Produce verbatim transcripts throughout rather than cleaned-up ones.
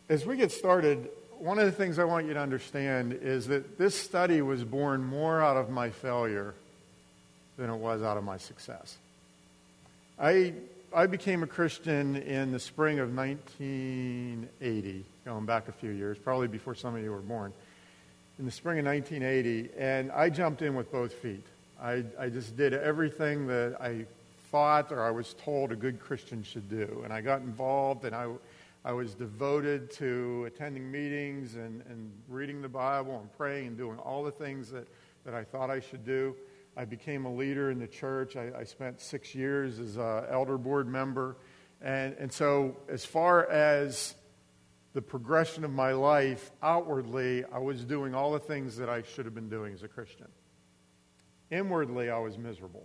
As we get started, one of the things I want you to understand is that this study was born more out of my failure than it was out of my success. I I became a Christian in the spring of nineteen eighty, going back a few years, probably before some of you were born. In the spring of nineteen eighty, and I jumped in with both feet. I, I just did everything that I thought or I was told a good Christian should do. And I got involved, and I, I was devoted to attending meetings and, and reading the Bible and praying and doing all the things that, that I thought I should do. I became a leader in the church. I, I spent six years as an elder board member. And, and so as far as the progression of my life outwardly, I was doing all the things that I should have been doing as a Christian. Inwardly, I was miserable.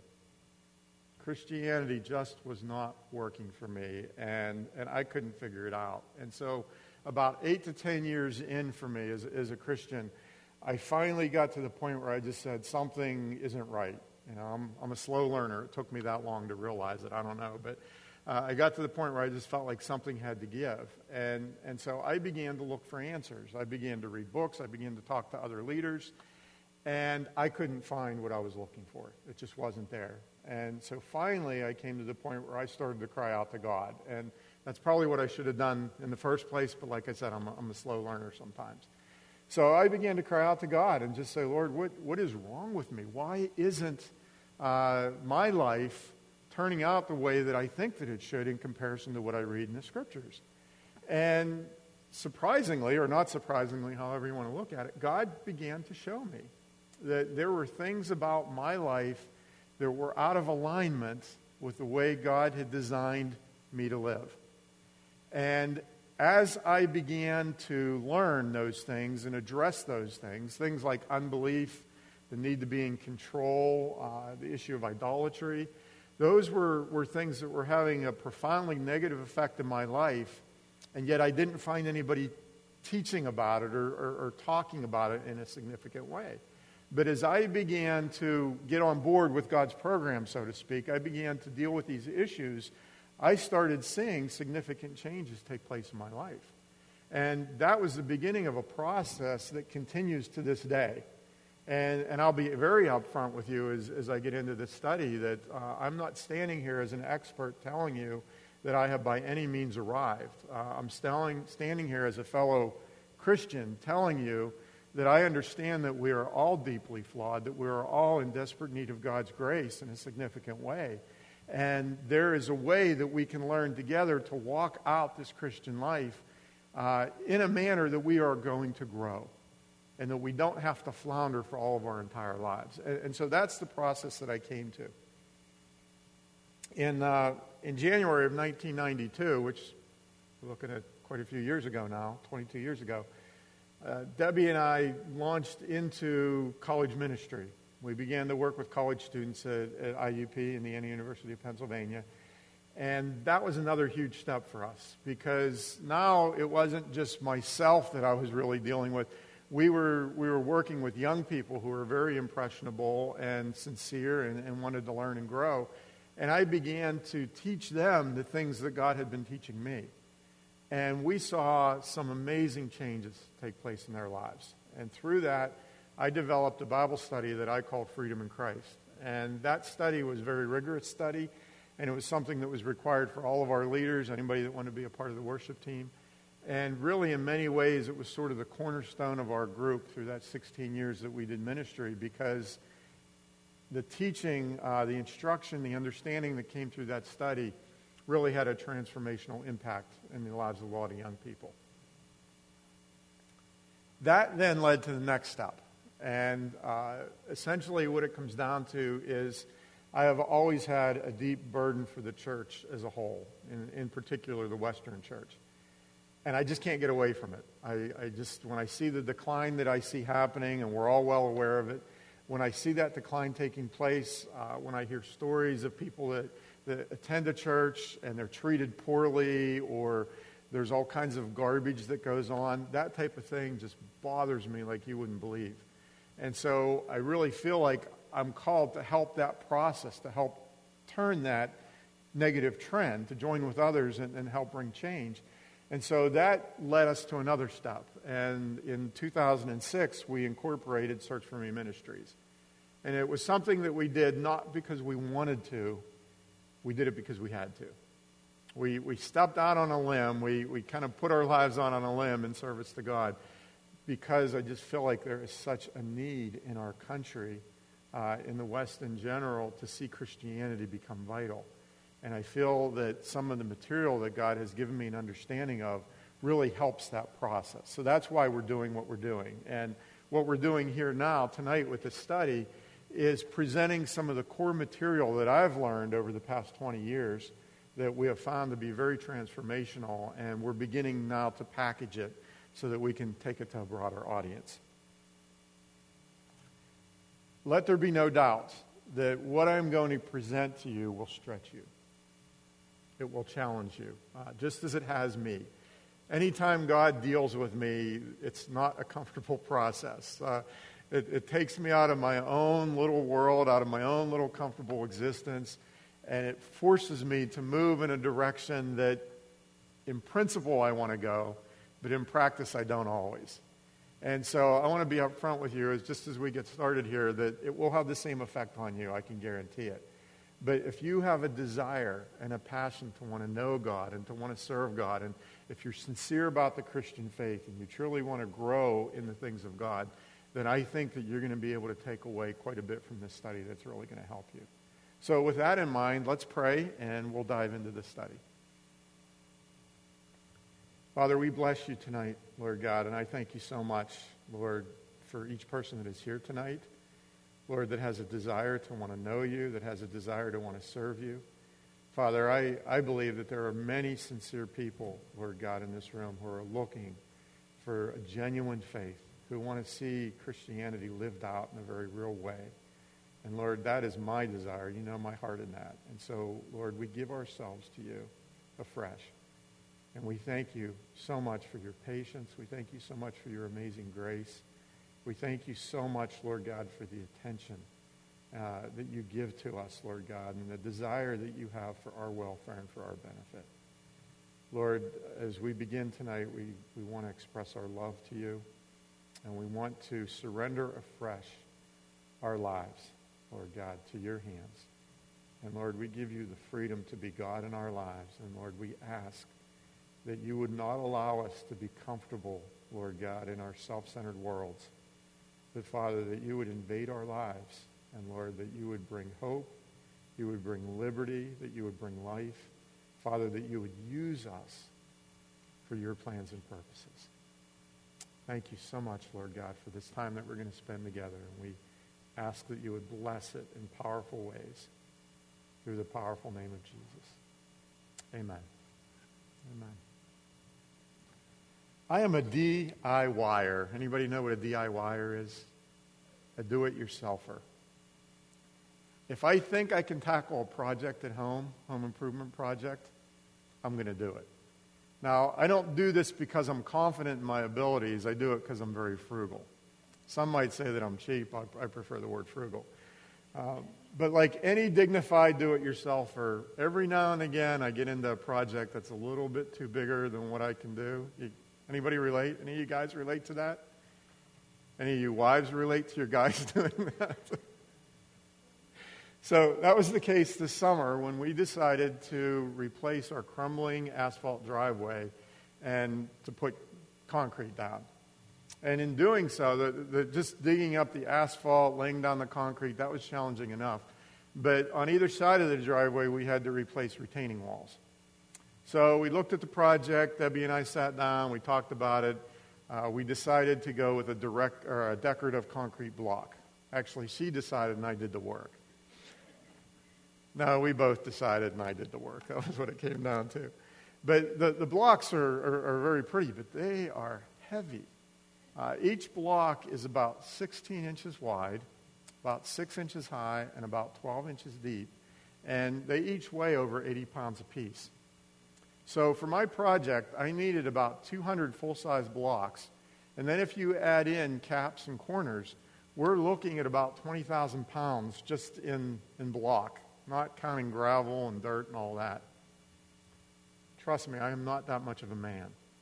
Christianity just was not working for me, and, and I couldn't figure it out. And so about eight to ten years in for me as, as a Christian, I finally got to the point where I just said, something isn't right. You know, I'm, I'm a slow learner. It took me that long to realize it. I don't know. But uh, I got to the point where I just felt like something had to give. And, and so I began to look for answers. I began to read books. I began to talk to other leaders. And I couldn't find what I was looking for. It just wasn't there. And so finally, I came to the point where I started to cry out to God. And that's probably what I should have done in the first place. But like I said, I'm a, I'm a slow learner sometimes. So I began to cry out to God and just say, Lord, what, what is wrong with me? Why isn't uh, my life turning out the way that I think that it should in comparison to what I read in the Scriptures? And surprisingly, or not surprisingly, however you want to look at it, God began to show me that there were things about my life that were out of alignment with the way God had designed me to live. And as I began to learn those things and address those things, things like unbelief, the need to be in control, uh, the issue of idolatry, those were, were things that were having a profoundly negative effect in my life, and yet I didn't find anybody teaching about it or, or, or talking about it in a significant way. But as I began to get on board with God's program, so to speak, I began to deal with these issues. I started seeing significant changes take place in my life. And that was the beginning of a process that continues to this day. And, and I'll be very upfront with you as, as I get into this study that uh, I'm not standing here as an expert telling you that I have by any means arrived. Uh, I'm standing, standing here as a fellow Christian telling you that I understand that we are all deeply flawed, that we are all in desperate need of God's grace in a significant way. And there is a way that we can learn together to walk out this Christian life uh, in a manner that we are going to grow and that we don't have to flounder for all of our entire lives. And, and so that's the process that I came to. In, uh, in January of nineteen ninety-two, which we're looking at quite a few years ago now, twenty-two years ago, Uh, Debbie and I launched into college ministry. We began to work with college students at, at I U P, Indiana University of Pennsylvania. And that was another huge step for us because now it wasn't just myself that I was really dealing with. We were we were working with young people who were very impressionable and sincere and, and wanted to learn and grow. And I began to teach them the things that God had been teaching me. And we saw some amazing changes take place in their lives. And through that, I developed a Bible study that I called Freedom in Christ. And that study was a very rigorous study, and it was something that was required for all of our leaders, anybody that wanted to be a part of the worship team. And really, in many ways, it was sort of the cornerstone of our group through that sixteen years that we did ministry because the teaching, uh, the instruction, the understanding that came through that study really had a transformational impact in the lives of a lot of young people. That then led to the next step. And uh, essentially what it comes down to is I have always had a deep burden for the church as a whole, in, in particular the Western church. And I just can't get away from it. I, I just, when I see the decline that I see happening, and we're all well aware of it, when I see that decline taking place, uh, when I hear stories of people that that attend a church and they're treated poorly or there's all kinds of garbage that goes on, that type of thing just bothers me like you wouldn't believe. And so I really feel like I'm called to help that process, to help turn that negative trend, to join with others and, and help bring change. And so that led us to another step. And in two thousand six, we incorporated Search for Me Ministries. And it was something that we did not because we wanted to. We did it because we had to. We we stepped out on a limb. We, we kind of put our lives on, on a limb in service to God because I just feel like there is such a need in our country, uh, in the West in general, to see Christianity become vital. And I feel that some of the material that God has given me an understanding of really helps that process. So that's why we're doing what we're doing. And what we're doing here now, tonight with this study, is presenting some of the core material that I've learned over the past twenty years that we have found to be very transformational, and we're beginning now to package it so that we can take it to a broader audience. Let there be no doubt that what I'm going to present to you will stretch you. It will challenge you, uh, just as it has me. Anytime God deals with me, it's not a comfortable process. Uh, it, it takes me out of my own little world, out of my own little comfortable existence, and it forces me to move in a direction that, in principle, I want to go, but in practice, I don't always. And so I want to be upfront with you, as just as we get started here, that it will have the same effect on you, I can guarantee it. But if you have a desire and a passion to want to know God and to want to serve God, and if you're sincere about the Christian faith and you truly want to grow in the things of God, then I think that you're going to be able to take away quite a bit from this study that's really going to help you. So with that in mind, let's pray and we'll dive into the study. Father, we bless you tonight, Lord God, and I thank you so much, Lord, for each person that is here tonight. Lord, that has a desire to want to know you, that has a desire to want to serve you. Father, I, I believe that there are many sincere people, Lord God, in this room who are looking for a genuine faith, who want to see Christianity lived out in a very real way. And Lord, that is my desire. You know my heart in that. And so, Lord, we give ourselves to you afresh. And we thank you so much for your patience. We thank you so much for your amazing grace. We thank you so much, Lord God, for the attention uh, that you give to us, Lord God, and the desire that you have for our welfare and for our benefit. Lord, as we begin tonight, we, we want to express our love to you, and we want to surrender afresh our lives, Lord God, to your hands. And Lord, we give you the freedom to be God in our lives, and Lord, we ask that you would not allow us to be comfortable, Lord God, in our self-centered worlds. But, Father, that you would invade our lives, and, Lord, that you would bring hope, you would bring liberty, that you would bring life. Father, that you would use us for your plans and purposes. Thank you so much, Lord God, for this time that we're going to spend together. And we ask that you would bless it in powerful ways through the powerful name of Jesus. Amen. Amen. I am a D I Y er. Anybody know what a D I Y er is? A do-it-yourselfer. If I think I can tackle a project at home, home improvement project, I'm going to do it. Now, I don't do this because I'm confident in my abilities. I do it because I'm very frugal. Some might say that I'm cheap. I, I prefer the word frugal. Uh, but like any dignified do-it-yourselfer, every now and again I get into a project that's a little bit too bigger than what I can do. You, Anybody relate? Any of you guys relate to that? Any of you wives relate to your guys doing that? So that was the case this summer when we decided to replace our crumbling asphalt driveway and to put concrete down. And in doing so, the, the, just digging up the asphalt, laying down the concrete, that was challenging enough. But on either side of the driveway, we had to replace retaining walls. So we looked at the project. Debbie and I sat down. We talked about it. Uh, we decided to go with a direct or a decorative concrete block. Actually, she decided and I did the work. No, we both decided and I did the work. That was what it came down to. But the, the blocks are, are, are very pretty, but they are heavy. Uh, each block is about sixteen inches wide, about six inches high, and about twelve inches deep. And they each weigh over eighty pounds apiece. So for my project, I needed about two hundred full-size blocks. And then if you add in caps and corners, we're looking at about twenty thousand pounds just in, in block, not counting gravel and dirt and all that. Trust me, I am not that much of a man.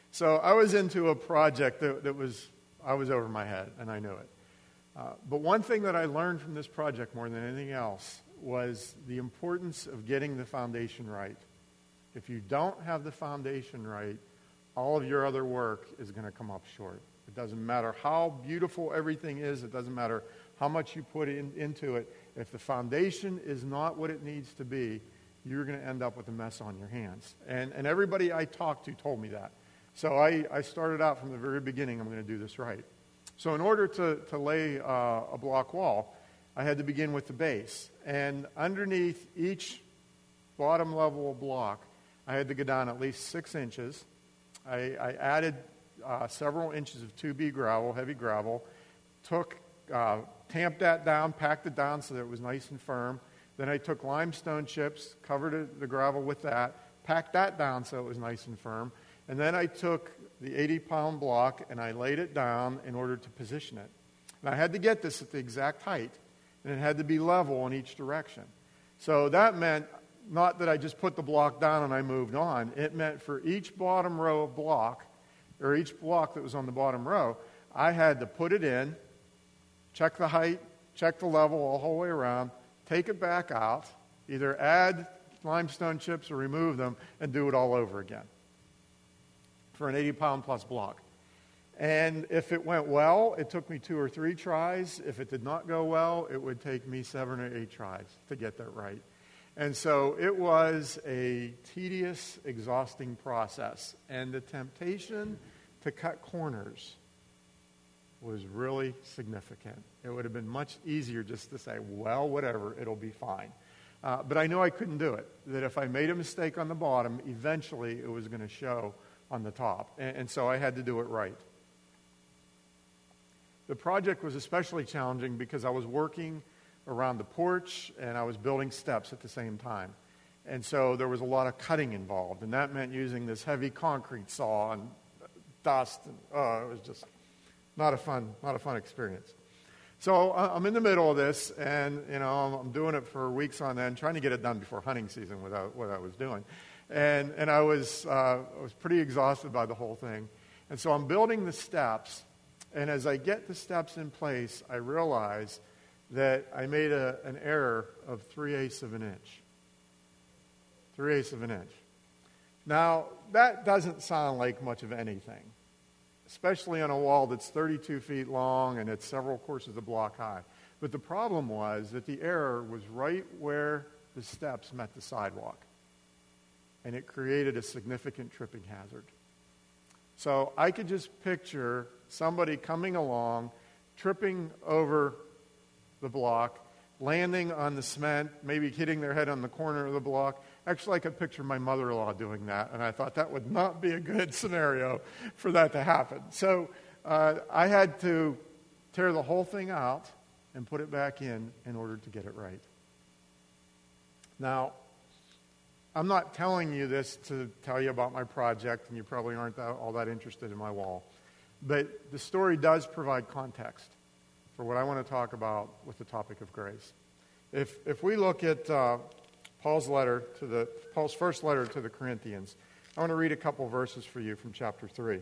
So I was into a project that, that was, I was over my head, and I knew it. Uh, but one thing that I learned from this project more than anything else was the importance of getting the foundation right. If you don't have the foundation right, all of your other work is going to come up short. It doesn't matter how beautiful everything is. It doesn't matter how much you put in, into it. If the foundation is not what it needs to be, you're going to end up with a mess on your hands. And, and everybody I talked to told me that. So I, I started out from the very beginning, I'm going to do this right. So in order to, to lay uh, a block wall, I had to begin with the base. And underneath each bottom level of block, I had to go down at least six inches. I, I added uh, several inches of two B gravel, heavy gravel, took, uh, tamped that down, packed it down so that it was nice and firm. Then I took limestone chips, covered it, the gravel with that, packed that down so it was nice and firm. And then I took the eighty-pound block and I laid it down in order to position it. And I had to get this at the exact height, and it had to be level in each direction. So that meant not that I just put the block down and I moved on. It meant for each bottom row of block, or each block that was on the bottom row, I had to put it in, check the height, check the level all the whole way around, take it back out, either add limestone chips or remove them, and do it all over again for an eighty-pound plus block. And if it went well, it took me two or three tries. If it did not go well, it would take me seven or eight tries to get that right. And so it was a tedious, exhausting process. And the temptation to cut corners was really significant. It would have been much easier just to say, well, whatever, it'll be fine. Uh, but I knew I couldn't do it, that if I made a mistake on the bottom, eventually it was going to show on the top. And, and so I had to do it right. The project was especially challenging because I was working around the porch and I was building steps at the same time. And so there was a lot of cutting involved, and that meant using this heavy concrete saw and dust. And, oh, it was just not a fun, not a fun experience. So I'm in the middle of this, and you know I'm doing it for weeks on end, trying to get it done before hunting season without what I was doing, and and I was uh, I was pretty exhausted by the whole thing, and so I'm building the steps, and as I get the steps in place, I realize that I made a, an error of three eighths of an inch. Three eighths of an inch. Now that doesn't sound like much of anything, especially on a wall that's thirty-two feet long and it's several courses of block high. But the problem was that the error was right where the steps met the sidewalk, and it created a significant tripping hazard. So I could just picture somebody coming along, tripping over the block, landing on the cement, maybe hitting their head on the corner of the block. Actually, I could picture my mother-in-law doing that, and I thought that would not be a good scenario for that to happen. So uh, I had to tear the whole thing out and put it back in in order to get it right. Now, I'm not telling you this to tell you about my project, and you probably aren't that, all that interested in my wall. But the story does provide context for what I want to talk about with the topic of grace. If if we look at uh, Paul's letter to the Paul's first letter to the Corinthians, I want to read a couple verses for you from chapter three.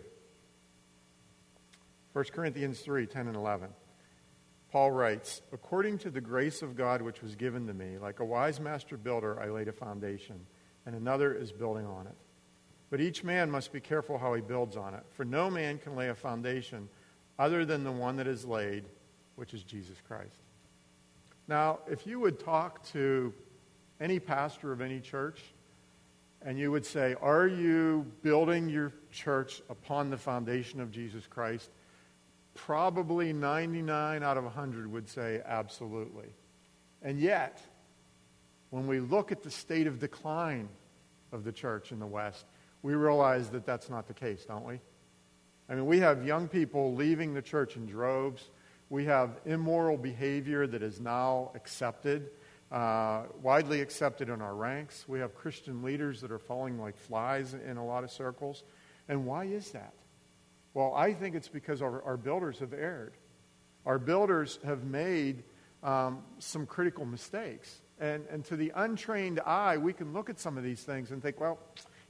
First Corinthians three, ten and eleven. Paul writes, "According to the grace of God which was given to me, like a wise master builder, I laid a foundation, and another is building on it. But each man must be careful how he builds on it, for no man can lay a foundation other than the one that is laid, which is Jesus Christ." Now, if you would talk to any pastor of any church, and you would say, "Are you building your church upon the foundation of Jesus Christ?" Probably ninety-nine out of one hundred would say absolutely. And yet, when we look at the state of decline of the church in the West, we realize that that's not the case, don't we? I mean, we have young people leaving the church in droves. We have immoral behavior that is now accepted, uh, widely accepted in our ranks. We have Christian leaders that are falling like flies in a lot of circles. And why is that? Well, I think it's because our, our builders have erred. Our builders have made um, some critical mistakes. And, and to the untrained eye, we can look at some of these things and think, well,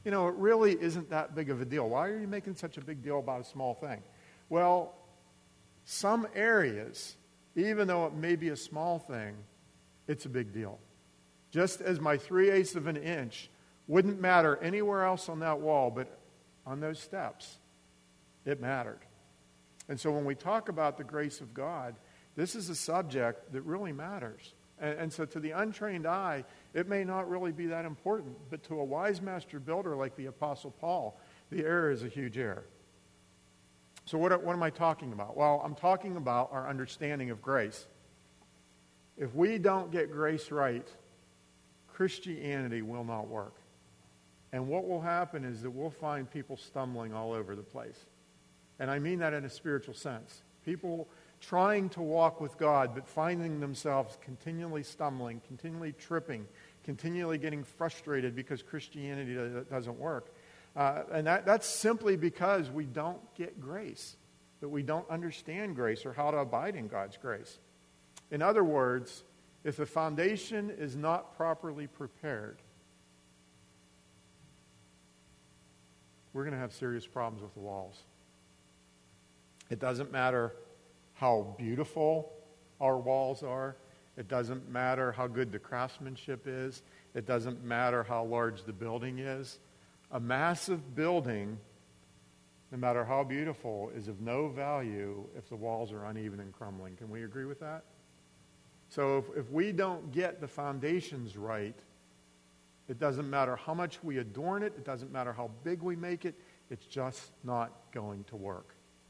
you know, it really isn't that big of a deal. Why are you making such a big deal about a small thing? Well, some areas, even though it may be a small thing, it's a big deal. Just as my three-eighths of an inch wouldn't matter anywhere else on that wall, but on those steps, it mattered. And so when we talk about the grace of God, this is a subject that really matters. And, and so to the untrained eye, it may not really be that important, but to a wise master builder like the Apostle Paul, the error is a huge error. So what, what am I talking about? Well, I'm talking about our understanding of grace. If we don't get grace right, Christianity will not work. And what will happen is that we'll find people stumbling all over the place. And I mean that in a spiritual sense. People trying to walk with God, but finding themselves continually stumbling, continually tripping, continually getting frustrated because Christianity doesn't work. Uh, and that, that's simply because we don't get grace, that we don't understand grace or how to abide in God's grace. In other words, if the foundation is not properly prepared, we're going to have serious problems with the walls. It doesn't matter how beautiful our walls are. It doesn't matter how good the craftsmanship is. It doesn't matter how large the building is. A massive building, no matter how beautiful, is of no value if the walls are uneven and crumbling. Can we agree with that? So if, if we don't get the foundations right, it doesn't matter how much we adorn it. It doesn't matter how big we make it. It's just not going to work.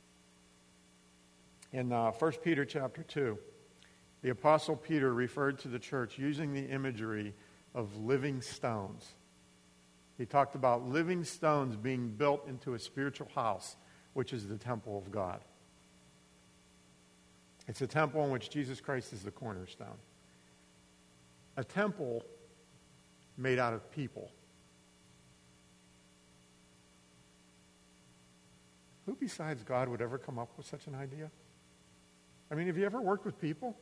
In uh, First Peter chapter two, the Apostle Peter referred to the church using the imagery of living stones. He talked about living stones being built into a spiritual house, which is the temple of God. It's a temple in which Jesus Christ is the cornerstone. A temple made out of people. Who besides God would ever come up with such an idea? I mean, have you ever worked with people?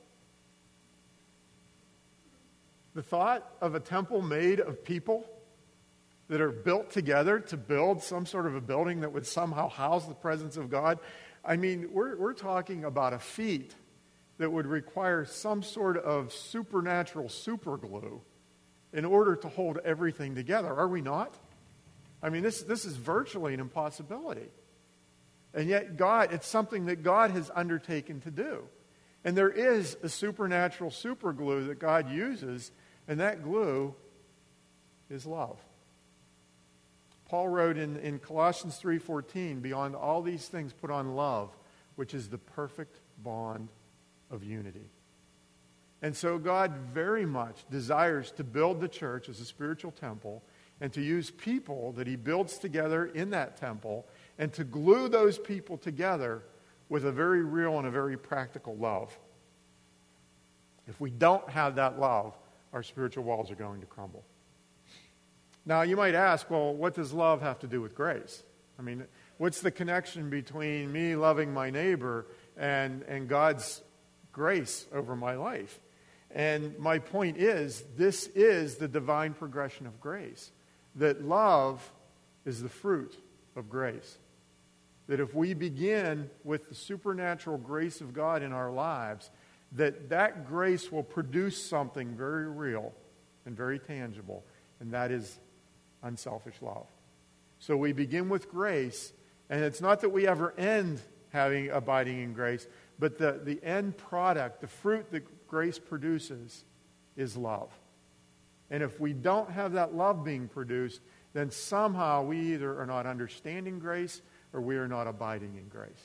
The thought of a temple made of people that are built together to build some sort of a building that would somehow house the presence of God. I mean, we're, we're talking about a feat that would require some sort of supernatural superglue in order to hold everything together. Are we not? I mean, this, this is virtually an impossibility. And yet God, it's something that God has undertaken to do. And there is a supernatural superglue that God uses, and that glue is love. Paul wrote in, in Colossians three fourteen, beyond all these things put on love, which is the perfect bond of unity. And so God very much desires to build the church as a spiritual temple and to use people that he builds together in that temple and to glue those people together with a very real and a very practical love. If we don't have that love, our spiritual walls are going to crumble. Now, you might ask, well, what does love have to do with grace? I mean, what's the connection between me loving my neighbor and, and God's grace over my life? And my point is, this is the divine progression of grace. That love is the fruit of grace. That if we begin with the supernatural grace of God in our lives, that that grace will produce something very real and very tangible, and that is unselfish love. So we begin with grace, and it's not that we ever end having abiding in grace, but the, the end product, the fruit that grace produces, is love. And if we don't have that love being produced, then somehow we either are not understanding grace or we are not abiding in grace.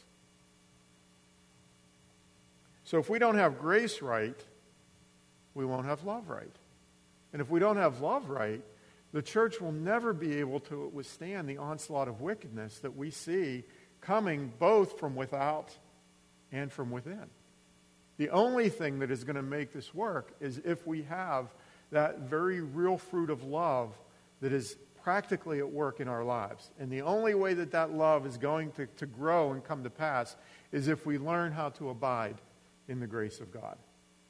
So if we don't have grace right, we won't have love right. And if we don't have love right, the church will never be able to withstand the onslaught of wickedness that we see coming both from without and from within. The only thing that is going to make this work is if we have that very real fruit of love that is practically at work in our lives. And the only way that that love is going to, to grow and come to pass is if we learn how to abide in the grace of God.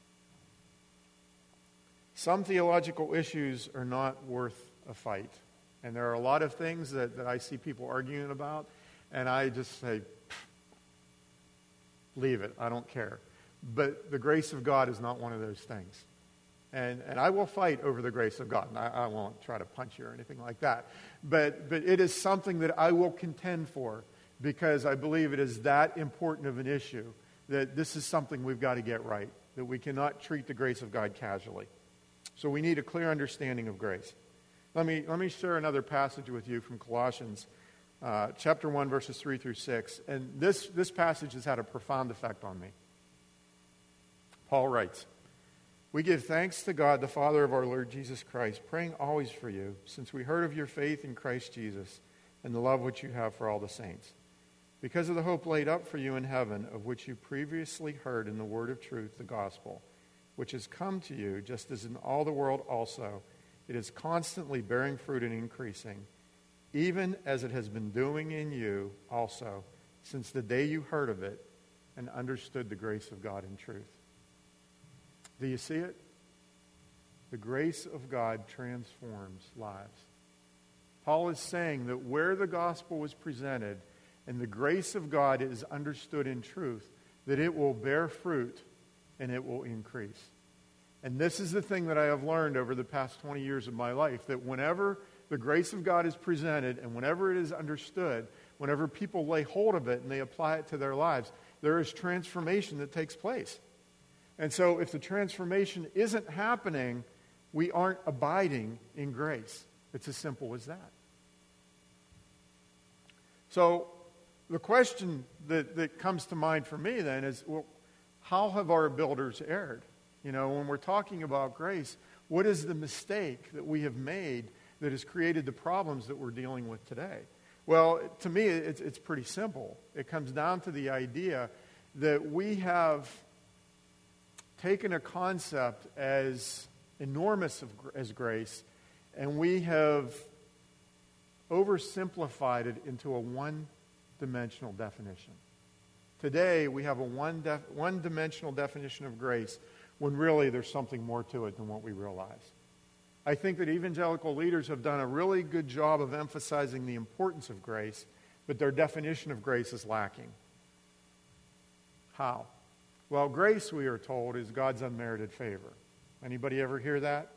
Some theological issues are not worth a fight. And there are a lot of things that, that I see people arguing about, and I just say, leave it. I don't care. But the grace of God is not one of those things. And and I will fight over the grace of God. And I, I won't try to punch you or anything like that. But but it is something that I will contend for, because I believe it is that important of an issue that this is something we've got to get right, that we cannot treat the grace of God casually. So we need a clear understanding of grace. Let me let me share another passage with you from Colossians uh, chapter one, verses three through six. And this, this passage has had a profound effect on me. Paul writes, "We give thanks to God, the Father of our Lord Jesus Christ, praying always for you, since we heard of your faith in Christ Jesus and the love which you have for all the saints, because of the hope laid up for you in heaven, of which you previously heard in the word of truth, the gospel, which has come to you, just as in all the world also. It is constantly bearing fruit and increasing, even as it has been doing in you also, since the day you heard of it and understood the grace of God in truth." Do you see it? The grace of God transforms lives. Paul is saying that where the gospel was presented and the grace of God is understood in truth, that it will bear fruit and it will increase. And this is the thing that I have learned over the past twenty years of my life, that whenever the grace of God is presented and whenever it is understood, whenever people lay hold of it and they apply it to their lives, there is transformation that takes place. And so if the transformation isn't happening, we aren't abiding in grace. It's as simple as that. So the question that, that comes to mind for me then is, well, how have our builders erred? You know, when we're talking about grace, what is the mistake that we have made that has created the problems that we're dealing with today? Well, to me, it's, it's pretty simple. It comes down to the idea that we have taken a concept as enormous of, as grace, and we have oversimplified it into a one-dimensional definition. Today, we have a one def, one-dimensional definition of grace, when really there's something more to it than what we realize. I think that evangelical leaders have done a really good job of emphasizing the importance of grace, but their definition of grace is lacking. How? Well, grace, we are told, is God's unmerited favor. Anybody ever hear that?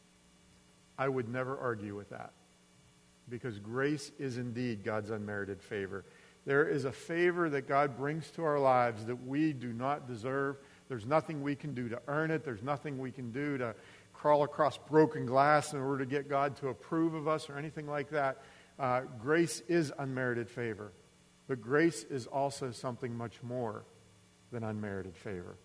I would never argue with that, because grace is indeed God's unmerited favor. There is a favor that God brings to our lives that we do not deserve. There's nothing we can do to earn it. There's nothing we can do to crawl across broken glass in order to get God to approve of us or anything like that. Uh, grace is unmerited favor. But grace is also something much more than unmerited favor.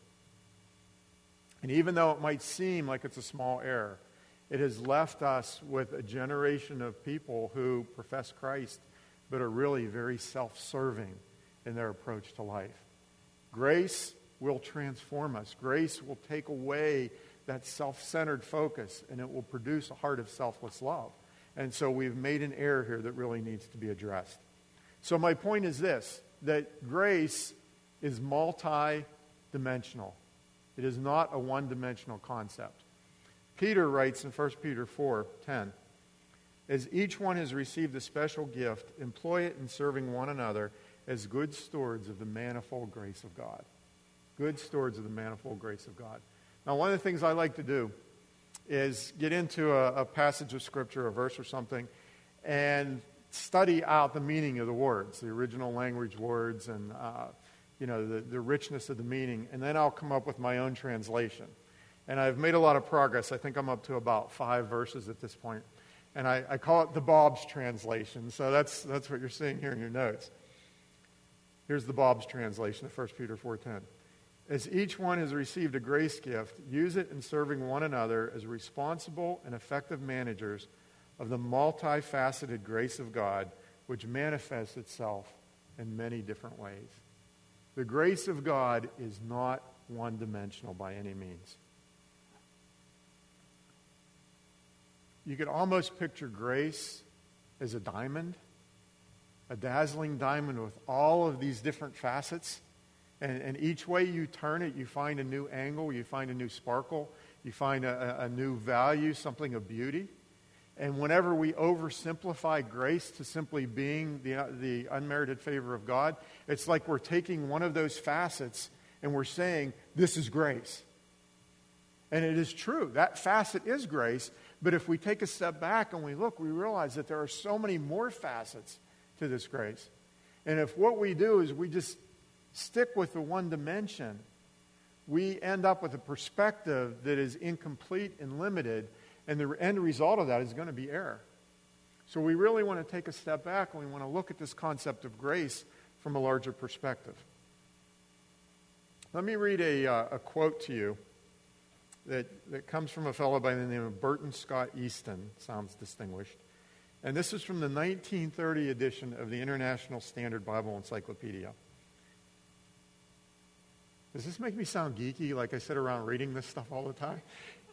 And even though it might seem like it's a small error, it has left us with a generation of people who profess Christ but are really very self-serving in their approach to life. Grace will transform us. Grace will take away that self-centered focus, and it will produce a heart of selfless love. And so we've made an error here that really needs to be addressed. So my point is this, that grace is multi-dimensional. It is not a one-dimensional concept. Peter writes in First Peter four ten, "As each one has received a special gift, employ it in serving one another as good stewards of the manifold grace of God." Good stewards of the manifold grace of God. Now, one of the things I like to do is get into a, a passage of Scripture, a verse or something, and study out the meaning of the words, the original language words, and uh, you know the, the richness of the meaning, and then I'll come up with my own translation. And I've made a lot of progress. I think I'm up to about five verses at this point. And I, I call it the Bob's translation. So that's that's what you're seeing here in your notes. Here's the Bob's translation of First Peter four ten. "As each one has received a grace gift, use it in serving one another as responsible and effective managers of the multifaceted grace of God, which manifests itself in many different ways." The grace of God is not one-dimensional by any means. You could almost picture grace as a diamond, a dazzling diamond with all of these different facets. And, and each way you turn it, you find a new angle, you find a new sparkle, you find a, a new value, something of beauty. And whenever we oversimplify grace to simply being the, the unmerited favor of God, it's like we're taking one of those facets and we're saying, this is grace. And it is true. That facet is grace. But if we take a step back and we look, we realize that there are so many more facets to this grace. And if what we do is we just stick with the one dimension, we end up with a perspective that is incomplete and limited. And the end result of that is going to be error. So we really want to take a step back and we want to look at this concept of grace from a larger perspective. Let me read a, uh, a quote to you that, that comes from a fellow by the name of Burton Scott Easton. Sounds distinguished. And this is from the nineteen thirty edition of the International Standard Bible Encyclopedia. Does this make me sound geeky, like I sit around reading this stuff all the time?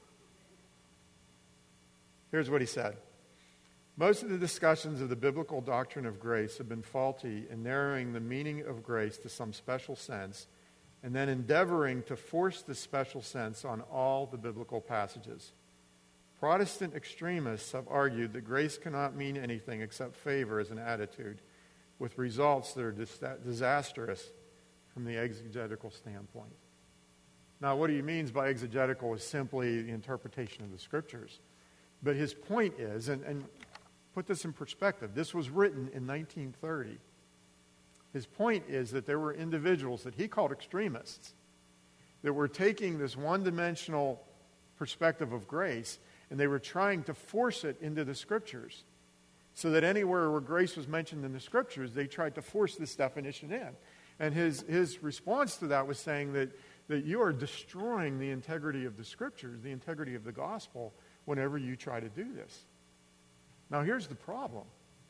Here's what he said. Most of the discussions of the biblical doctrine of grace have been faulty in narrowing the meaning of grace to some special sense and then endeavoring to force this special sense on all the biblical passages. Protestant extremists have argued that grace cannot mean anything except favor as an attitude, with results that are dis- disastrous from the exegetical standpoint. Now, what he means by exegetical is simply the interpretation of the Scriptures. But his point is, and, and put this in perspective, this was written in nineteen thirty. His point is that there were individuals that he called extremists that were taking this one-dimensional perspective of grace and they were trying to force it into the Scriptures. So that anywhere where grace was mentioned in the Scriptures, they tried to force this definition in. And his, his response to that was saying that, that you are destroying the integrity of the Scriptures, the integrity of the gospel, whenever you try to do this. Now, here's the problem.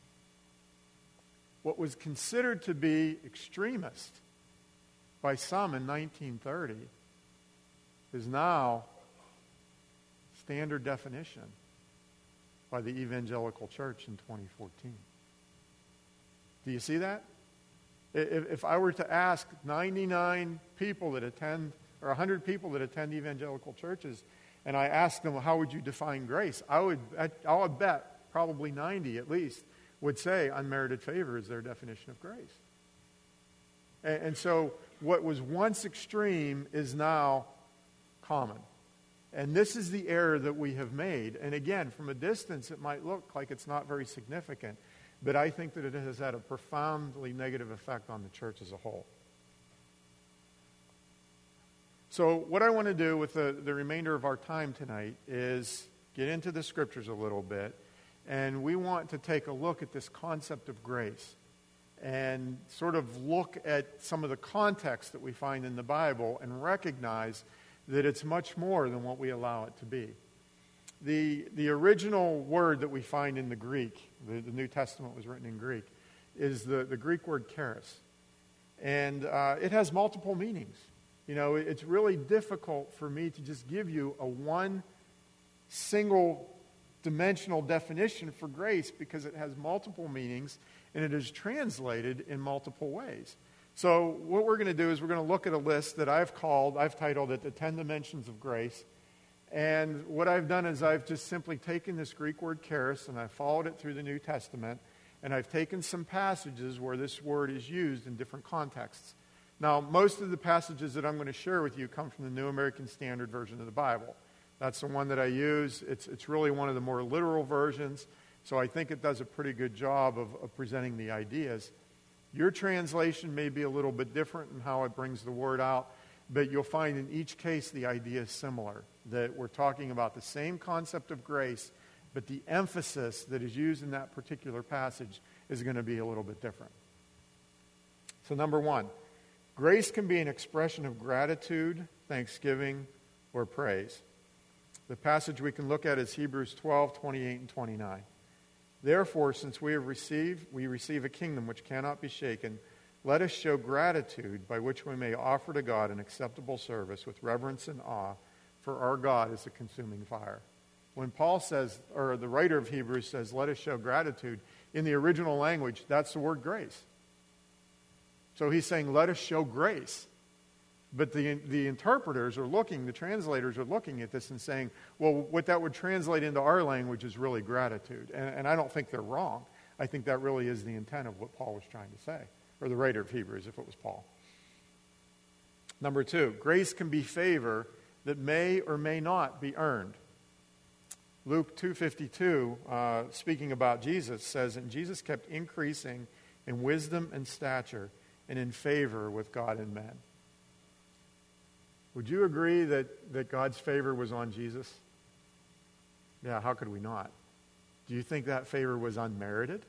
What was considered to be extremist by some in nineteen thirty is now standard definition by the evangelical church in twenty fourteen. Do you see that? If, if I were to ask ninety-nine people that attend, or one hundred people that attend evangelical churches, and I asked them, how would you define grace? I would, I would bet probably ninety at least would say unmerited favor is their definition of grace. And, and so what was once extreme is now common. And this is the error that we have made. And again, from a distance, it might look like it's not very significant, but I think that it has had a profoundly negative effect on the church as a whole. So what I want to do with the, the remainder of our time tonight is get into the Scriptures a little bit, and we want to take a look at this concept of grace and sort of look at some of the context that we find in the Bible and recognize that it's much more than what we allow it to be. The, the original word that we find in the Greek, the, the New Testament was written in Greek, is the, the Greek word charis. And uh, it has multiple meanings. You know, it's really difficult for me to just give you a one single dimensional definition for grace because it has multiple meanings and it is translated in multiple ways. So what we're going to do is we're going to look at a list that I've called, I've titled it The Ten Dimensions of Grace. And what I've done is I've just simply taken this Greek word charis and I've followed it through the New Testament, and I've taken some passages where this word is used in different contexts. Now, most of the passages that I'm going to share with you come from the New American Standard Version of the Bible. That's the one that I use. It's, it's really one of the more literal versions, so I think it does a pretty good job of, of presenting the ideas. Your translation may be a little bit different in how it brings the word out, but you'll find in each case the idea is similar, that we're talking about the same concept of grace, but the emphasis that is used in that particular passage is going to be a little bit different. So number one, grace can be an expression of gratitude, thanksgiving, or praise. The passage we can look at is Hebrews twelve, twenty-eight, and twenty-nine. Therefore, since we have received, we receive a kingdom which cannot be shaken, let us show gratitude by which we may offer to God an acceptable service with reverence and awe, for our God is a consuming fire. When Paul says, or the writer of Hebrews says, let us show gratitude, in the original language, that's the word grace. So he's saying, let us show grace. But the, the interpreters are looking, the translators are looking at this and saying, well, what that would translate into our language is really gratitude. And, and I don't think they're wrong. I think that really is the intent of what Paul was trying to say, or the writer of Hebrews, if it was Paul. Number two, grace can be favor that may or may not be earned. Luke two fifty-two, uh, speaking about Jesus, says, and Jesus kept increasing in wisdom and stature and in favor with God and men. Would you agree that, that God's favor was on Jesus? Yeah, how could we not? Do you think that favor was unmerited?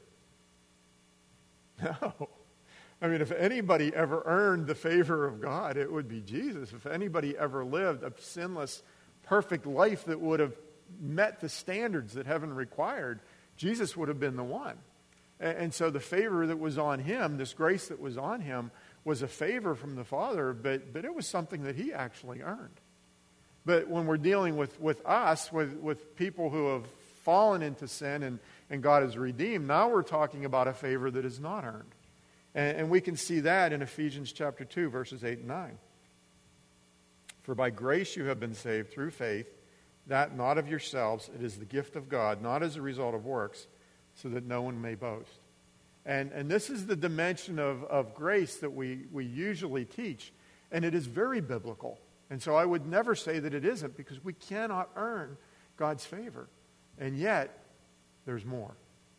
No. I mean, if anybody ever earned the favor of God, it would be Jesus. If anybody ever lived a sinless, perfect life that would have met the standards that heaven required, Jesus would have been the one. And, and so the favor that was on him, this grace that was on him, was a favor from the Father, but, but it was something that he actually earned. But when we're dealing with, with us, with, with people who have fallen into sin and, and God has redeemed, now we're talking about a favor that is not earned. And, and we can see that in Ephesians chapter two, verses eight and nine. For by grace you have been saved through faith, that not of yourselves, it is the gift of God, not as a result of works, so that no one may boast. And, and this is the dimension of, of grace that we, we usually teach. And it is very biblical. And so I would never say that it isn't, because we cannot earn God's favor. And yet, there's more.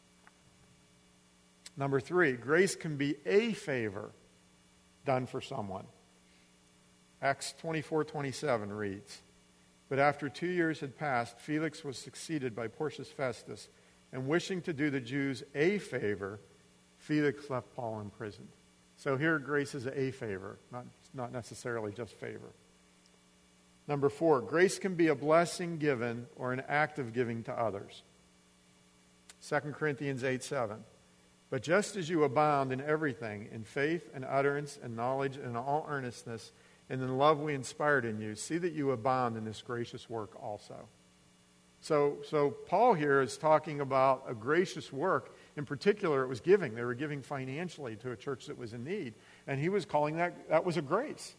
Number three, grace can be a favor done for someone. Acts twenty-four twenty-seven reads, but after two years had passed, Felix was succeeded by Porcius Festus, and wishing to do the Jews a favor, Felix left Paul in prison. So here grace is a favor, not, not necessarily just favor. Number four, grace can be a blessing given or an act of giving to others. Second Corinthians eight seven. But just as you abound in everything, in faith and utterance and knowledge and all earnestness, and in love we inspired in you, see that you abound in this gracious work also. So, so Paul here is talking about a gracious work. In particular, it was giving. They were giving financially to a church that was in need. And he was calling that, that was a grace.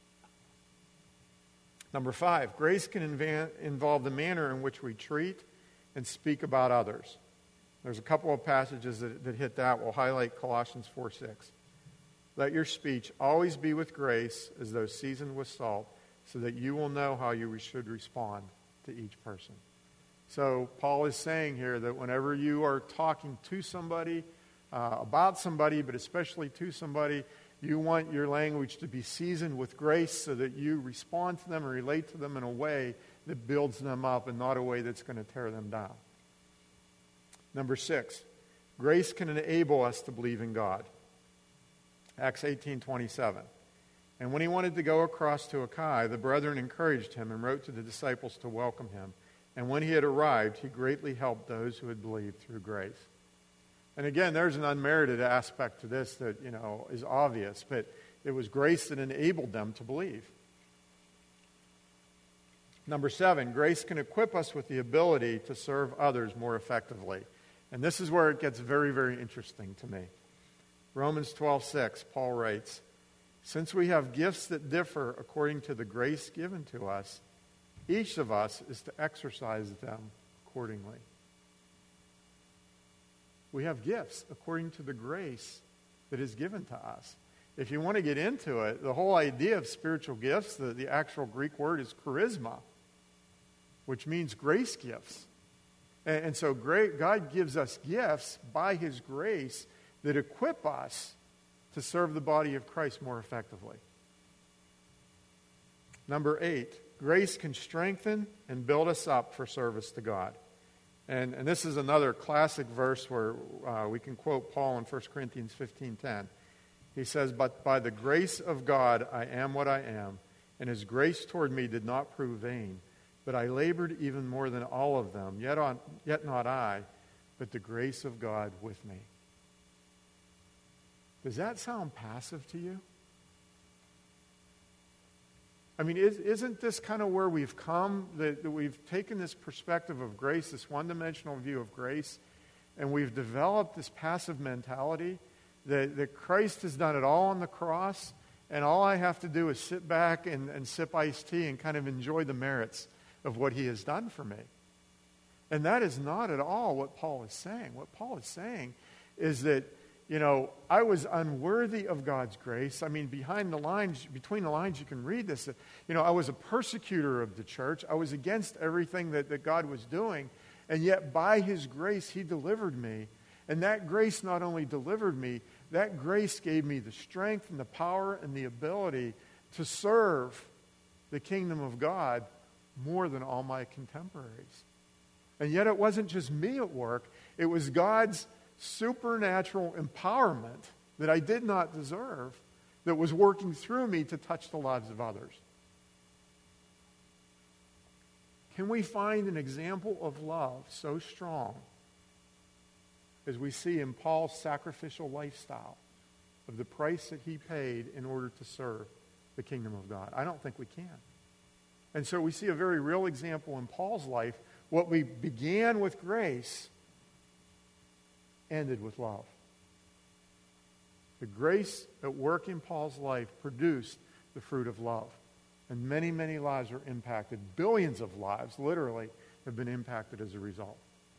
Number five, grace can invan- involve the manner in which we treat and speak about others. There's a couple of passages that, that hit that. We'll highlight Colossians four six. Let your speech always be with grace, as though seasoned with salt, so that you will know how you should respond to each person. So Paul is saying here that whenever you are talking to somebody, uh, about somebody, but especially to somebody, you want your language to be seasoned with grace so that you respond to them and relate to them in a way that builds them up and not a way that's going to tear them down. Number six, grace can enable us to believe in God. Acts eighteen twenty-seven. And when he wanted to go across to Achaia, the brethren encouraged him and wrote to the disciples to welcome him. And when he had arrived, he greatly helped those who had believed through grace. And again, there's an unmerited aspect to this that, you know, is obvious, but it was grace that enabled them to believe. Number seven, grace can equip us with the ability to serve others more effectively. And this is where it gets very, very interesting to me. Romans twelve six, Paul writes, since we have gifts that differ according to the grace given to us, each of us is to exercise them accordingly. We have gifts according to the grace that is given to us. If you want to get into it, the whole idea of spiritual gifts, the, the actual Greek word is charisma, which means grace gifts. And, and so great, God gives us gifts by his grace that equip us to serve the body of Christ more effectively. Number eight, grace can strengthen and build us up for service to God. And, and this is another classic verse where uh, we can quote Paul in First Corinthians fifteen ten. He says, but by the grace of God I am what I am, and his grace toward me did not prove vain. But I labored even more than all of them, yet, on, yet not I, but the grace of God with me. Does that sound passive to you? I mean, is, isn't this kind of where we've come, that, that we've taken this perspective of grace, this one-dimensional view of grace, and we've developed this passive mentality that, that Christ has done it all on the cross, and all I have to do is sit back and, and sip iced tea and kind of enjoy the merits of what he has done for me. And that is not at all what Paul is saying. What Paul is saying is that, you know, I was unworthy of God's grace. I mean, behind the lines, between the lines, you can read this. You know, I was a persecutor of the church. I was against everything that, that God was doing. And yet, by his grace, he delivered me. And that grace not only delivered me, that grace gave me the strength and the power and the ability to serve the kingdom of God more than all my contemporaries. And yet, it wasn't just me at work. It was God's supernatural empowerment that I did not deserve that was working through me to touch the lives of others. Can we find an example of love so strong as we see in Paul's sacrificial lifestyle of the price that he paid in order to serve the kingdom of God? I don't think we can. And so we see a very real example in Paul's life. What we began with grace ended with love. The grace at work in Paul's life produced the fruit of love. And many, many lives were impacted. Billions of lives, literally, have been impacted as a result.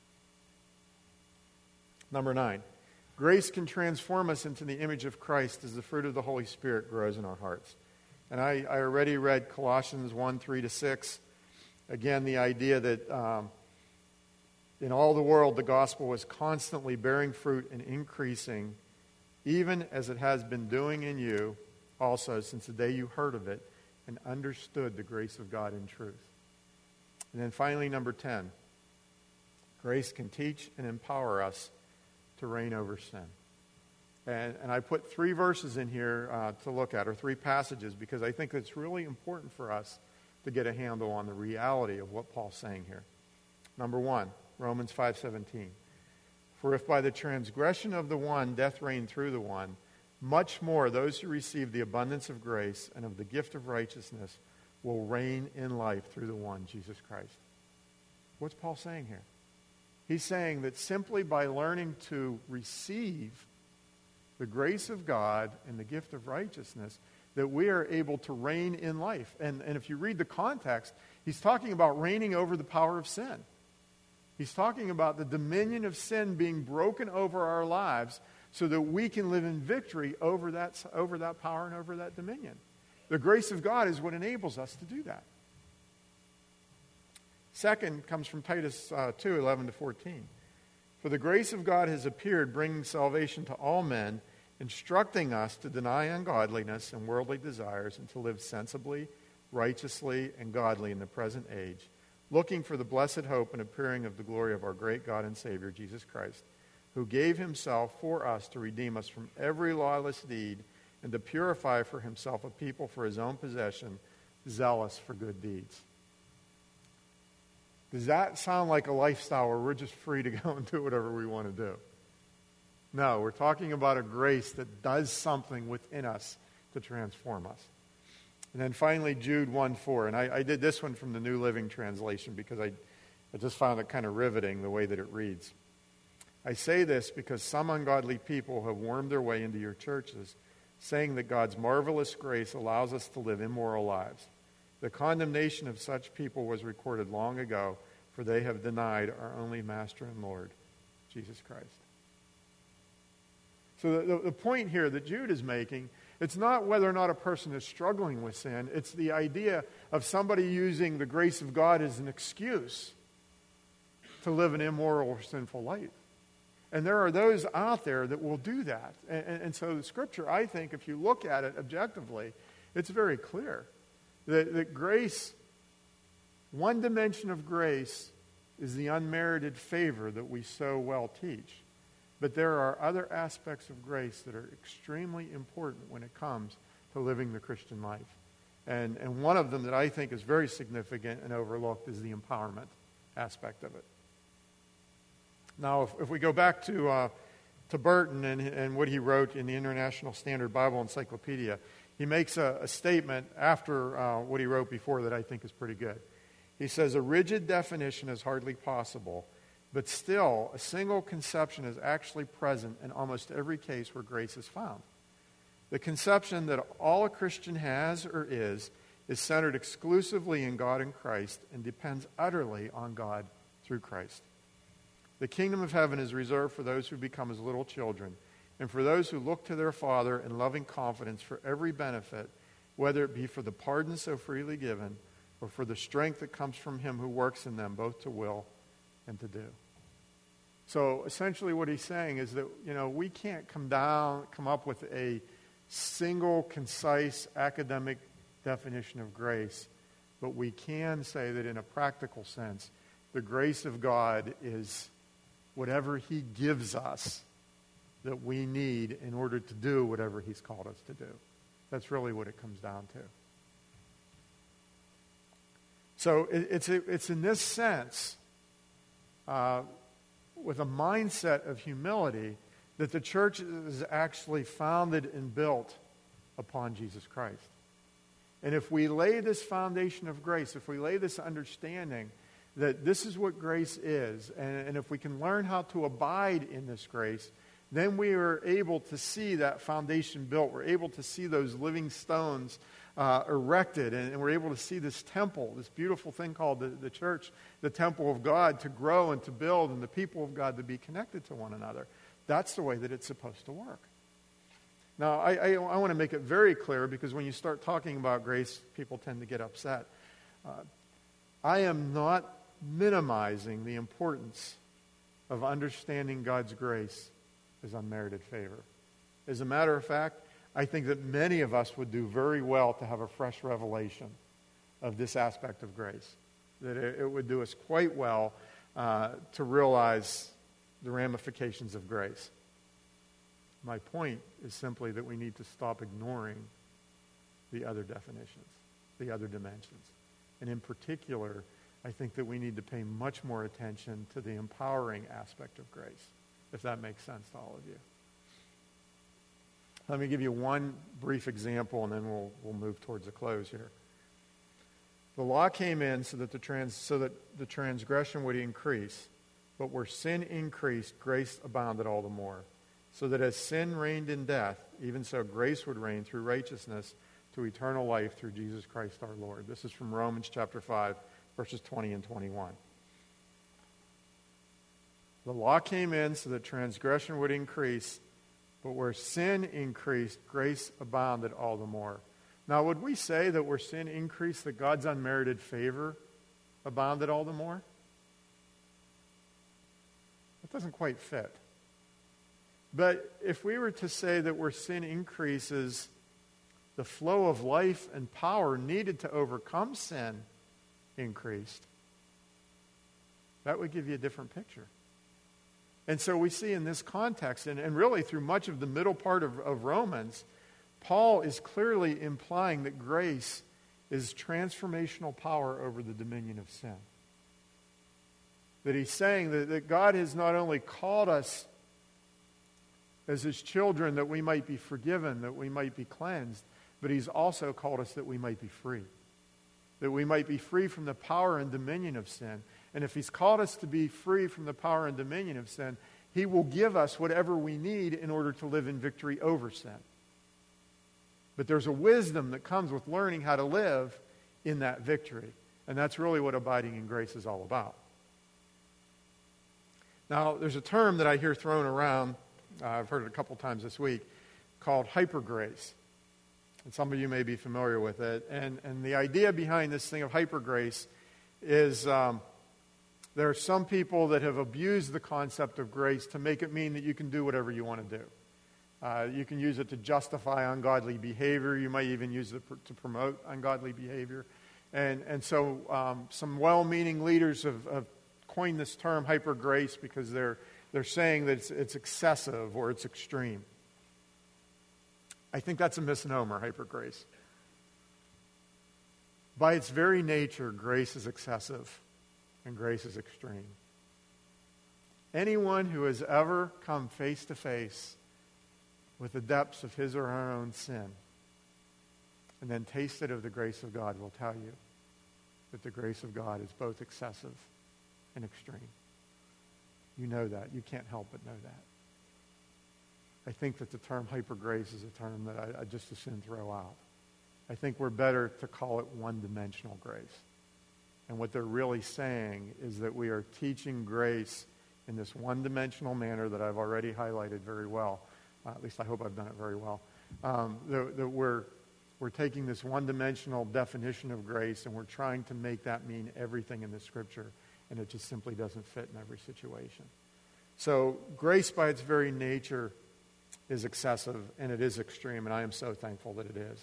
Number nine, grace can transform us into the image of Christ as the fruit of the Holy Spirit grows in our hearts. And I, I already read Colossians one, three to six. Again, the idea that um, in all the world, the gospel was constantly bearing fruit and increasing, even as it has been doing in you also since the day you heard of it and understood the grace of God in truth. And then finally, number ten, grace can teach and empower us to reign over sin. And, and I put three verses in here uh, to look at, or three passages, because I think it's really important for us to get a handle on the reality of what Paul's saying here. Number one, Romans five seventeen. For if by the transgression of the one death reigned through the one, much more those who receive the abundance of grace and of the gift of righteousness will reign in life through the one, Jesus Christ. What's Paul saying here? He's saying that simply by learning to receive the grace of God and the gift of righteousness, that we are able to reign in life. And, and if you read the context, he's talking about reigning over the power of sin. He's talking about the dominion of sin being broken over our lives so that we can live in victory over that, over that power and over that dominion. The grace of God is what enables us to do that. Second comes from Titus uh, two, eleven to fourteen. For the grace of God has appeared, bringing salvation to all men, instructing us to deny ungodliness and worldly desires and to live sensibly, righteously, and godly in the present age, looking for the blessed hope and appearing of the glory of our great God and Savior, Jesus Christ, who gave himself for us to redeem us from every lawless deed and to purify for himself a people for his own possession, zealous for good deeds. Does that sound like a lifestyle where we're just free to go and do whatever we want to do? No, we're talking about a grace that does something within us to transform us. And then finally, Jude one four. And I, I did this one from the New Living Translation because I, I just found it kind of riveting the way that it reads. I say this because some ungodly people have wormed their way into your churches, saying that God's marvelous grace allows us to live immoral lives. The condemnation of such people was recorded long ago, for they have denied our only Master and Lord, Jesus Christ. So the, the point here that Jude is making, it's not whether or not a person is struggling with sin. It's the idea of somebody using the grace of God as an excuse to live an immoral or sinful life. And there are those out there that will do that. And, and, and so the Scripture, I think, if you look at it objectively, it's very clear that, that grace, one dimension of grace is the unmerited favor that we so well teach. But there are other aspects of grace that are extremely important when it comes to living the Christian life. And, and one of them that I think is very significant and overlooked is the empowerment aspect of it. Now, if, if we go back to uh, to Burton and, and what he wrote in the International Standard Bible Encyclopedia, he makes a, a statement after uh, what he wrote before that I think is pretty good. He says, a rigid definition is hardly possible, but still, a single conception is actually present in almost every case where grace is found. The conception that all a Christian has or is is centered exclusively in God and Christ and depends utterly on God through Christ. The kingdom of heaven is reserved for those who become as little children and for those who look to their Father in loving confidence for every benefit, whether it be for the pardon so freely given or for the strength that comes from him who works in them both to will and to do. So essentially what he's saying is that, you know, we can't come down, come up with a single, concise, academic definition of grace, but we can say that in a practical sense, the grace of God is whatever he gives us that we need in order to do whatever he's called us to do. That's really what it comes down to. So it, it's, a, it's in this sense, uh, with a mindset of humility, that the church is actually founded and built upon Jesus Christ. And if we lay this foundation of grace, if we lay this understanding that this is what grace is, and, and if we can learn how to abide in this grace, then we are able to see that foundation built. We're able to see those living stones uh, erected, and, and we're able to see this temple, this beautiful thing called the, the church, the temple of God, to grow and to build, and the people of God to be connected to one another. That's the way that it's supposed to work. Now, I, I, I want to make it very clear, because when you start talking about grace, people tend to get upset. Uh, I am not minimizing the importance of understanding God's grace as unmerited favor. As a matter of fact, I think that many of us would do very well to have a fresh revelation of this aspect of grace. That it, it would do us quite well uh, to realize the ramifications of grace. My point is simply that we need to stop ignoring the other definitions, the other dimensions. And in particular, I think that we need to pay much more attention to the empowering aspect of grace, if that makes sense to all of you. Let me give you one brief example, and then we'll we'll move towards a close here. The law came in so that the trans so that the transgression would increase, but where sin increased, grace abounded all the more. So that as sin reigned in death, even so grace would reign through righteousness to eternal life through Jesus Christ our Lord. This is from Romans chapter five, verses twenty and twenty-one. The law came in so that transgression would increase, but where sin increased, grace abounded all the more. Now, would we say that where sin increased, that God's unmerited favor abounded all the more? That doesn't quite fit. But if we were to say that where sin increases, the flow of life and power needed to overcome sin increased, that would give you a different picture. And so we see in this context, and, and really through much of the middle part of, of Romans, Paul is clearly implying that grace is transformational power over the dominion of sin. That he's saying that, that God has not only called us as his children that we might be forgiven, that we might be cleansed, but he's also called us that we might be free. That we might be free from the power and dominion of sin. And if he's called us to be free from the power and dominion of sin, he will give us whatever we need in order to live in victory over sin. But there's a wisdom that comes with learning how to live in that victory. And that's really what abiding in grace is all about. Now, there's a term that I hear thrown around, uh, I've heard it a couple times this week, called hypergrace. And some of you may be familiar with it. And, and the idea behind this thing of hypergrace is um, there are some people that have abused the concept of grace to make it mean that you can do whatever you want to do. Uh, you can use it to justify ungodly behavior. You might even use it to promote ungodly behavior. And, and so um, some well-meaning leaders have, have coined this term hypergrace because they're, they're saying that it's, it's excessive or it's extreme. I think that's a misnomer, hypergrace. By its very nature, grace is excessive and grace is extreme. Anyone who has ever come face to face with the depths of his or her own sin and then tasted of the grace of God will tell you that the grace of God is both excessive and extreme. You know that. You can't help but know that. I think that the term hypergrace is a term that I, I just as soon throw out. I think we're better to call it one-dimensional grace. And what they're really saying is that we are teaching grace in this one-dimensional manner that I've already highlighted very well. Uh, at least I hope I've done it very well. Um, that, that we're, we're taking this one-dimensional definition of grace and we're trying to make that mean everything in the Scripture, and it just simply doesn't fit in every situation. So grace by its very nature is excessive and it is extreme, and I am so thankful that it is.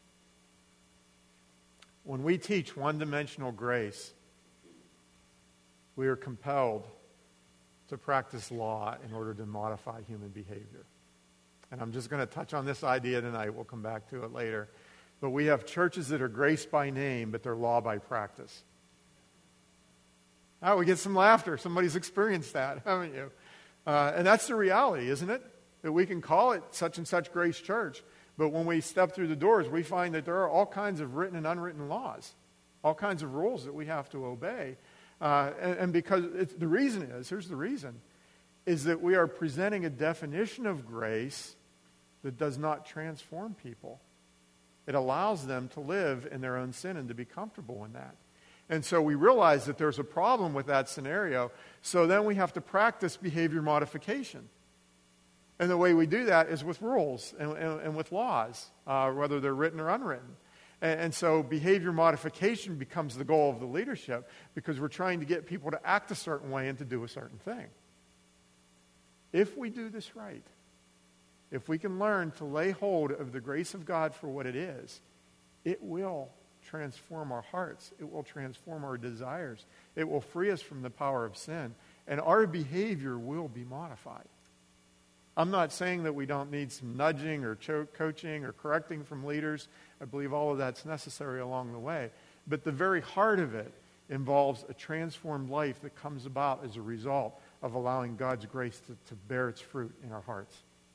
When we teach one-dimensional grace, we are compelled to practice law in order to modify human behavior. And I'm just going to touch on this idea tonight. We'll come back to it later. But we have churches that are grace by name, but they're law by practice. Oh, we get some laughter. Somebody's experienced that, haven't you? Uh, and that's the reality, isn't it? That we can call it such and such Grace Church, but when we step through the doors, we find that there are all kinds of written and unwritten laws, all kinds of rules that we have to obey. Uh, and, and because it's, the reason is, here's the reason, is that we are presenting a definition of grace that does not transform people. It allows them to live in their own sin and to be comfortable in that. And so we realize that there's a problem with that scenario, so then we have to practice behavior modification. And the way we do that is with rules and, and, and with laws, uh, whether they're written or unwritten. And, and so behavior modification becomes the goal of the leadership because we're trying to get people to act a certain way and to do a certain thing. If we do this right, if we can learn to lay hold of the grace of God for what it is, it will transform our hearts. It will transform our desires. It will free us from the power of sin. And our behavior will be modified. I'm not saying that we don't need some nudging or cho- coaching or correcting from leaders. I believe all of that's necessary along the way. But the very heart of it involves a transformed life that comes about as a result of allowing God's grace to, to bear its fruit in our hearts.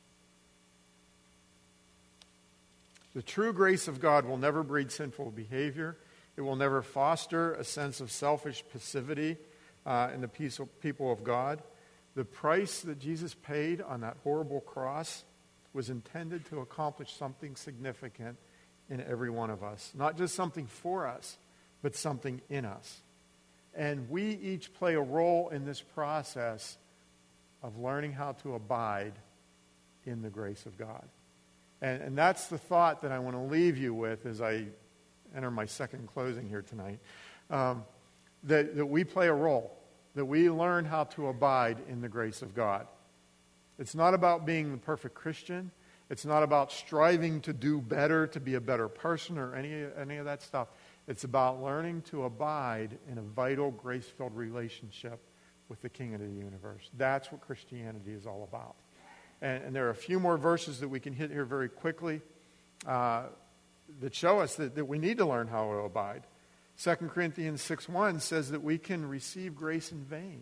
The true grace of God will never breed sinful behavior. It will never foster a sense of selfish passivity uh, in the peace of, people of God. The price that Jesus paid on that horrible cross was intended to accomplish something significant in every one of us. Not just something for us, but something in us. And we each play a role in this process of learning how to abide in the grace of God. And, and that's the thought that I want to leave you with as I enter my second closing here tonight. Um, that, that we play a role. That we learn how to abide in the grace of God. It's not about being the perfect Christian. It's not about striving to do better, to be a better person, or any, any of that stuff. It's about learning to abide in a vital, grace-filled relationship with the King of the universe. That's what Christianity is all about. And, and there are a few more verses that we can hit here very quickly uh, that show us that, that we need to learn how to abide. Second Corinthians six one says that we can receive grace in vain.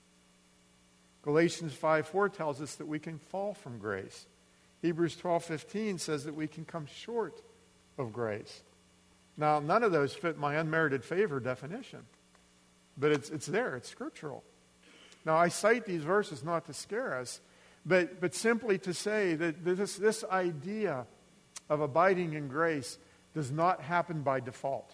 Galatians five four tells us that we can fall from grace. Hebrews twelve fifteen says that we can come short of grace. Now, none of those fit my unmerited favor definition, but it's it's there. It's scriptural. Now, I cite these verses not to scare us, but, but simply to say that this, this idea of abiding in grace does not happen by default.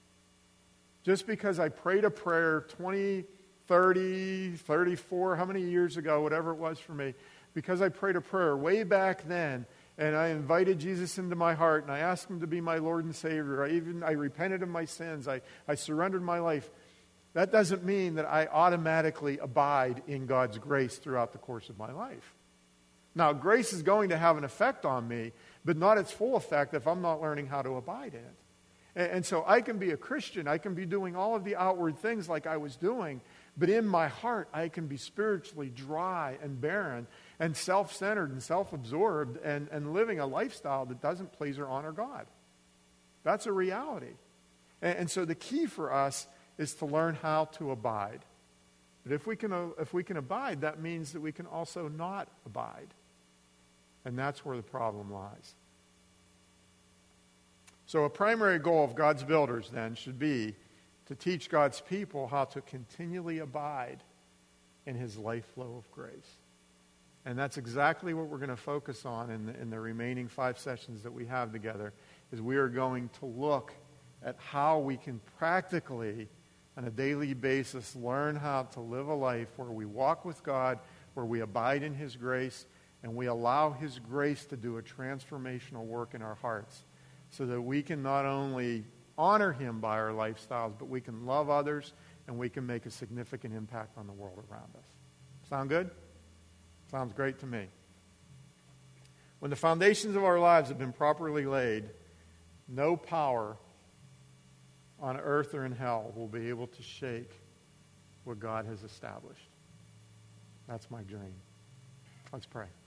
Just because I prayed a prayer twenty, thirty, thirty-four, how many years ago, whatever it was for me, because I prayed a prayer way back then, and I invited Jesus into my heart, and I asked him to be my Lord and Savior, I even I repented of my sins, I, I surrendered my life, that doesn't mean that I automatically abide in God's grace throughout the course of my life. Now, grace is going to have an effect on me, but not its full effect if I'm not learning how to abide in it. And so I can be a Christian. I can be doing all of the outward things like I was doing. But in my heart, I can be spiritually dry and barren and self-centered and self-absorbed and, and living a lifestyle that doesn't please or honor God. That's a reality. And, and so the key for us is to learn how to abide. But if we can, uh, if we can abide, that means that we can also not abide. And that's where the problem lies. So a primary goal of God's builders, then, should be to teach God's people how to continually abide in his life flow of grace. And that's exactly what we're going to focus on in the, in the remaining five sessions that we have together, is we are going to look at how we can practically, on a daily basis, learn how to live a life where we walk with God, where we abide in His grace, and we allow His grace to do a transformational work in our hearts so that we can not only honor Him by our lifestyles, but we can love others and we can make a significant impact on the world around us. Sound good? Sounds great to me. When the foundations of our lives have been properly laid, no power on earth or in hell will be able to shake what God has established. That's my dream. Let's pray.